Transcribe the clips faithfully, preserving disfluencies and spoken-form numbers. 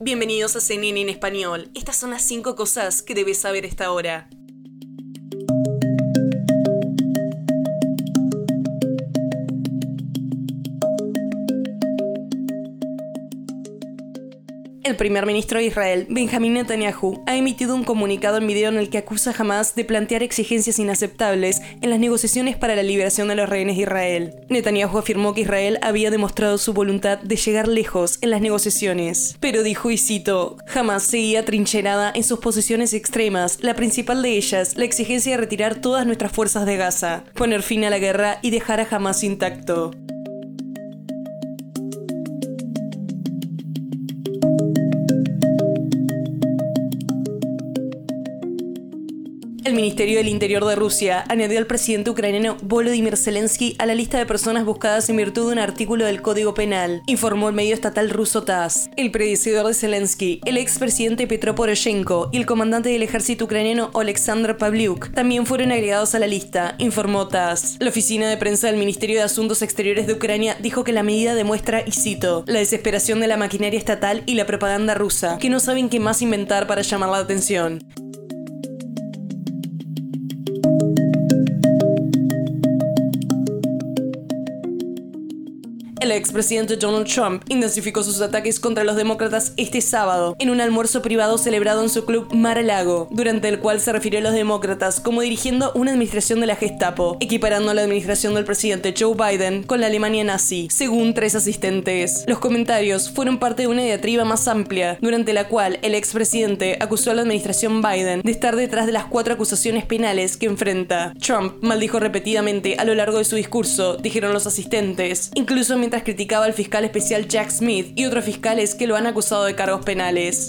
Bienvenidos a C N N en español. Estas son las cinco cosas que debes saber a esta hora. El primer ministro de Israel, Benjamín Netanyahu, ha emitido un comunicado en video en el que acusa a Hamás de plantear exigencias inaceptables en las negociaciones para la liberación de los rehenes de Israel. Netanyahu afirmó que Israel había demostrado su voluntad de llegar lejos en las negociaciones, pero dijo, y cito, Hamás seguía trincherada en sus posiciones extremas, la principal de ellas, la exigencia de retirar todas nuestras fuerzas de Gaza, poner fin a la guerra y dejar a Hamás intacto. El Ministerio del Interior de Rusia añadió al presidente ucraniano Volodymyr Zelensky a la lista de personas buscadas en virtud de un artículo del Código Penal, informó el medio estatal ruso TASS. El predecesor de Zelensky, el expresidente Petro Poroshenko y el comandante del ejército ucraniano Oleksandr Pavlyuk también fueron agregados a la lista, informó TASS. La oficina de prensa del Ministerio de Asuntos Exteriores de Ucrania dijo que la medida demuestra, y cito, la desesperación de la maquinaria estatal y la propaganda rusa, que no saben qué más inventar para llamar la atención. El expresidente Donald Trump intensificó sus ataques contra los demócratas este sábado en un almuerzo privado celebrado en su club Mar-a-Lago, durante el cual se refirió a los demócratas como dirigiendo una administración de la Gestapo, equiparando a la administración del presidente Joe Biden con la Alemania nazi, según tres asistentes. Los comentarios fueron parte de una diatriba más amplia, durante la cual el expresidente acusó a la administración Biden de estar detrás de las cuatro acusaciones penales que enfrenta. Trump maldijo repetidamente a lo largo de su discurso, dijeron los asistentes, incluso mientras criticaba al fiscal especial Jack Smith y otros fiscales que lo han acusado de cargos penales.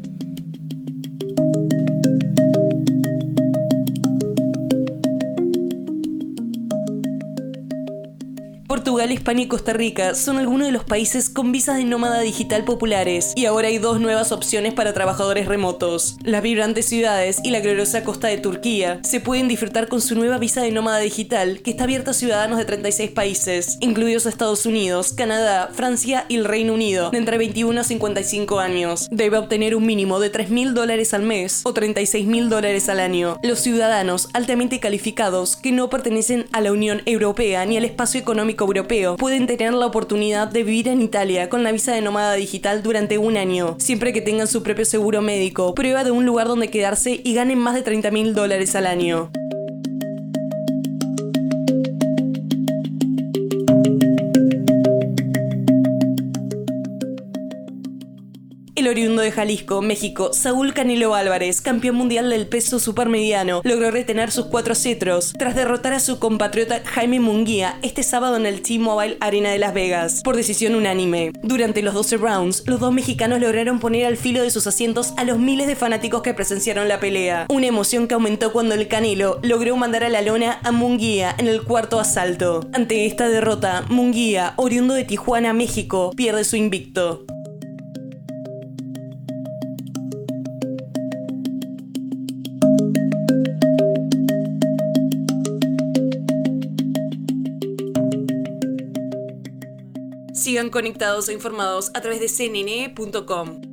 Portugal, España y Costa Rica son algunos de los países con visas de nómada digital populares, y ahora hay dos nuevas opciones para trabajadores remotos. Las vibrantes ciudades y la gloriosa costa de Turquía se pueden disfrutar con su nueva visa de nómada digital, que está abierta a ciudadanos de treinta y seis países, incluidos Estados Unidos, Canadá, Francia y el Reino Unido, de entre veintiuno a cincuenta y cinco años. Debe obtener un mínimo de tres mil dólares al mes o treinta y seis mil dólares al año. Los ciudadanos altamente calificados que no pertenecen a la Unión Europea ni al espacio económico europeo pueden tener la oportunidad de vivir en Italia con la visa de nómada digital durante un año, siempre que tengan su propio seguro médico, prueba de un lugar donde quedarse y ganen más de treinta mil dólares al año. El oriundo de Jalisco, México, Saúl Canelo Álvarez, campeón mundial del peso supermediano, logró retener sus cuatro cetros tras derrotar a su compatriota Jaime Munguía este sábado en el T-Mobile Arena de Las Vegas, por decisión unánime. Durante los doce rounds, los dos mexicanos lograron poner al filo de sus asientos a los miles de fanáticos que presenciaron la pelea. Una emoción que aumentó cuando el Canelo logró mandar a la lona a Munguía en el cuarto asalto. Ante esta derrota, Munguía, oriundo de Tijuana, México, pierde su invicto. Sigan conectados e informados a través de C N N punto com.